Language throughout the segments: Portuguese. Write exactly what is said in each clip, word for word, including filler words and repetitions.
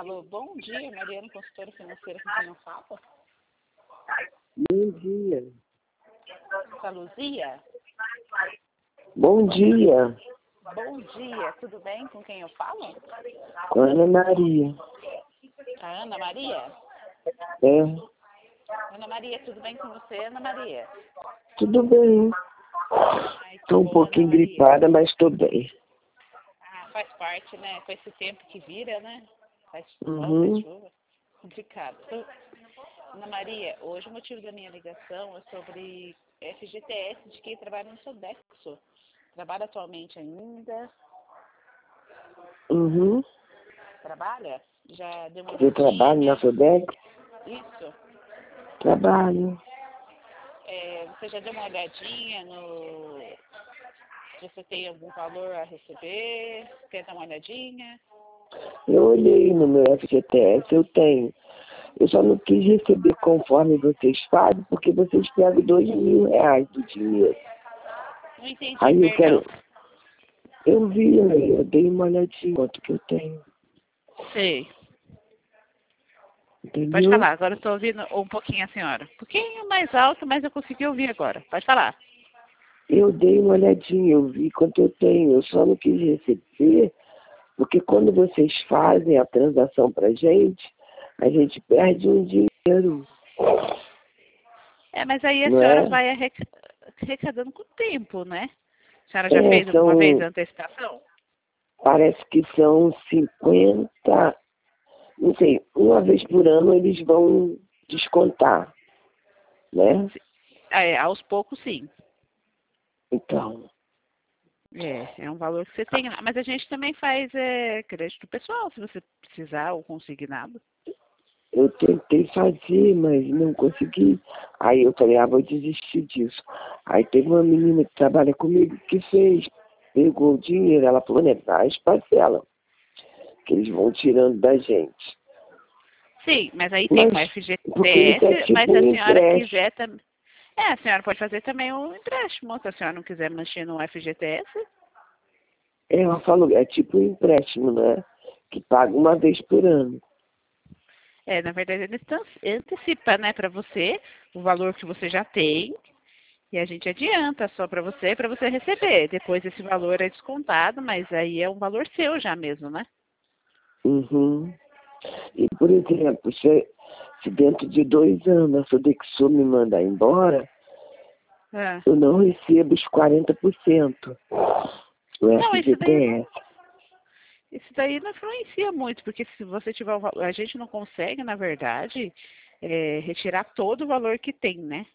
Alô, bom dia, Mariana, consultora financeira com quem eu falo? Bom dia. Com a Luzia? Bom dia. Bom dia, tudo bem? Com quem eu falo? Com a Ana Maria. A Ana Maria? É, Ana Maria, tudo bem com você, Ana Maria? tudo bem. Ai, que Estou um bom, pouquinho Ana Maria. gripada, mas estou bem. Ah, faz parte, né? Com esse tempo que vira, né? Faz sol, Uhum. faz chuva. Complicado. Ana Maria, hoje o motivo da minha ligação é sobre F G T S de quem trabalha no Sodexo. Trabalha atualmente ainda? Uhum. Trabalha? Já deu uma Eu trabalho na olhadinha? Sodex? Isso. Trabalho. É, você já deu uma olhadinha no... Se você tem algum valor a receber? Quer dar uma olhadinha? Eu olhei no meu F G T S, eu tenho. Eu só não quis receber conforme vocês fazem, porque vocês pegam dois mil reais do dinheiro. Não entendi, Aí eu perdão. quero. Eu vi, né? Eu dei uma olhadinha quanto que eu tenho. Sei. Pode Entendeu? falar, agora eu estou ouvindo um pouquinho a senhora. Um pouquinho mais alto, mas eu consegui ouvir agora. Pode falar. Eu dei uma olhadinha, eu vi quanto eu tenho. Eu só não quis receber, porque quando vocês fazem a transação pra gente, a gente perde um dinheiro, É, mas aí a não senhora é? vai arreca- arrecadando com o tempo, né? A senhora já É, fez alguma vez a são, antecipação? parece que são cinquenta, não sei, uma vez por ano eles vão descontar, né? É, aos poucos, sim. Então, É, é um valor que você tem lá. Mas a gente também faz é, crédito pessoal, se você precisar ou consignado. eu tentei fazer, mas não consegui. Aí eu falei, ah, vou desistir disso. Aí teve uma menina que trabalha comigo que fez, pegou o dinheiro, ela falou, né, as parcelas que eles vão tirando da gente. Sim, mas aí tem Mas, o porque isso é F G T S, mas tipo se a um senhora empréstimo. quiser também. É, a senhora pode fazer também o empréstimo, se a senhora não quiser mexer no F G T S. Ela falou, é tipo um empréstimo, né? Que paga uma vez por ano. É, na verdade, ele ante- antecipa, né, para você o valor que você já tem e a gente adianta só para você, para você receber. Depois esse valor é descontado, mas aí é um valor seu já mesmo, né? Uhum. E, por exemplo, se, se dentro de dois anos a Sodexo me mandar embora, É. eu não recebo os quarenta por cento do Não, isso daí não, F G T S. isso daí não influencia muito, porque se você tiver o valor, a gente não consegue, na verdade, é, retirar todo o valor que tem, né?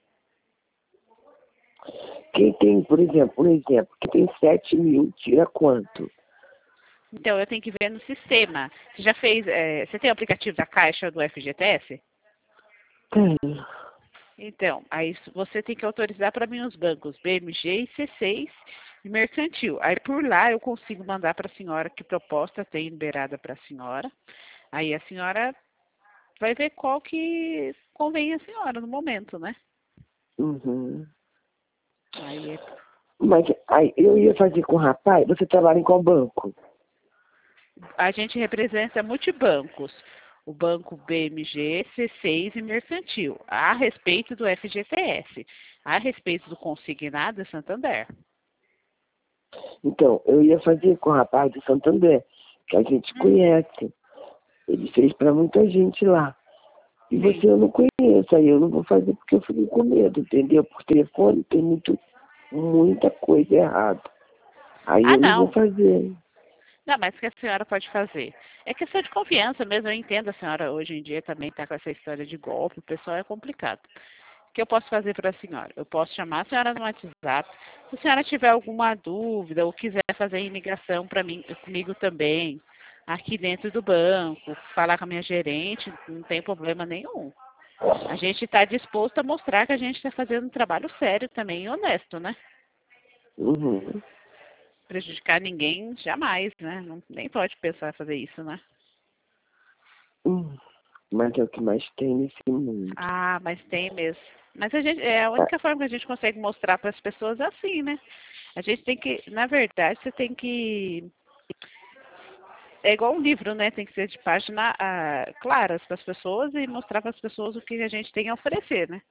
Quem tem, por exemplo, um exemplo, quem tem sete mil, tira quanto? Então eu tenho que ver no sistema. Você já fez, é, você tem o aplicativo da Caixa do F G T S? Tenho. Então, aí você tem que autorizar para mim os bancos B M G e C seis e mercantil. Aí por lá eu consigo mandar para a senhora que proposta tem liberada para a senhora. Aí a senhora vai ver qual que convém a senhora no momento, né? Uhum. Aí é... Mas aí, eu ia fazer com o rapaz, você trabalha em qual banco? a gente representa multibancos. O banco B M G, C seis e mercantil. A respeito do F G T S. A respeito do consignado é Santander. Então, eu ia fazer com o rapaz de Santander, que a gente Hum, conhece. Ele fez para muita gente lá. E sim. você eu não conheço, aí eu não vou fazer porque eu fico com medo, entendeu? Por telefone tem muito, muita coisa errada. Aí Ah, eu não vou não. fazer. Não, mas o que a senhora pode fazer? É questão de confiança mesmo. Eu entendo a senhora hoje em dia também está com essa história de golpe. O pessoal é complicado. O que eu posso fazer para a senhora? Eu posso chamar a senhora no WhatsApp. Se a senhora tiver alguma dúvida ou quiser fazer ligação para mim, comigo também, aqui dentro do banco, falar com a minha gerente, não tem problema nenhum. A gente está disposto a mostrar que a gente está fazendo um trabalho sério também e honesto, né? Uhum. Prejudicar ninguém jamais, né? Não, nem pode pensar em fazer isso, né? Hum. Mas é o que mais tem nesse mundo. Ah, mas tem mesmo. Mas a gente, é a única forma que a gente consegue mostrar para as pessoas é assim, né? A gente tem que, na verdade, você tem que é igual um livro, né? Tem que ser de página ah, claras para as pessoas e mostrar para as pessoas o que a gente tem a oferecer, né?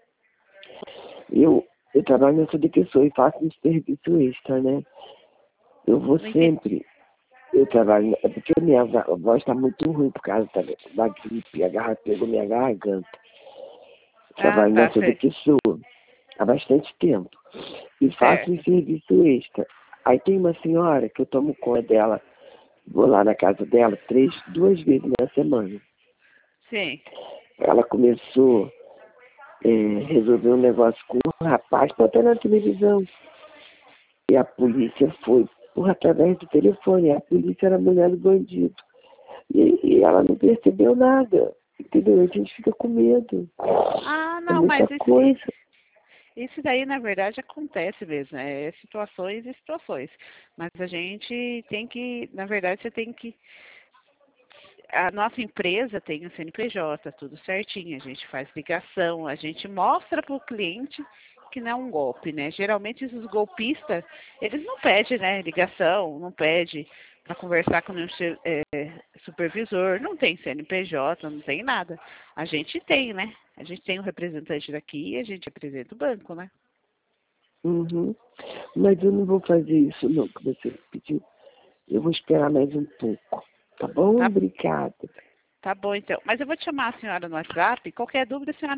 Eu, eu trabalho nessa de pessoa e faço um serviço extra, né? Eu vou Não entendi. sempre, eu trabalho, é porque minha va- voz está muito ruim por causa da, da gripe, a garra pegou minha garganta. Ah, Trabalho tá, nessa de sei. pessoa há bastante tempo e faço um Certo. serviço extra. Aí tem uma senhora que eu tomo conta dela, vou lá na casa dela três, duas vezes na semana. Sim. Ela começou a resolver um negócio com um rapaz, botou na televisão. E a polícia foi por através do telefone. A polícia era a mulher do bandido. E, e ela não percebeu nada. Entendeu? A gente fica com medo. Ah, É não, muita mas isso, coisa. isso, isso daí, na verdade, acontece mesmo. É situações e situações. Mas a gente tem que, na verdade, você tem que. A nossa empresa tem o C N P J, tudo certinho. A gente faz ligação, a gente mostra para o cliente que não é um golpe, né? Geralmente esses golpistas, eles não pedem, né, ligação, não pedem para conversar com o é, supervisor, não tem C N P J, não tem nada. A gente tem, né? A gente tem um representante daqui e a gente representa o banco, né? Uhum. Mas eu não vou fazer isso não, que você pediu. Eu vou esperar mais um pouco. Tá bom? Tá, Obrigada. tá bom, então. Mas eu vou te chamar a senhora no WhatsApp. Qualquer dúvida, a senhora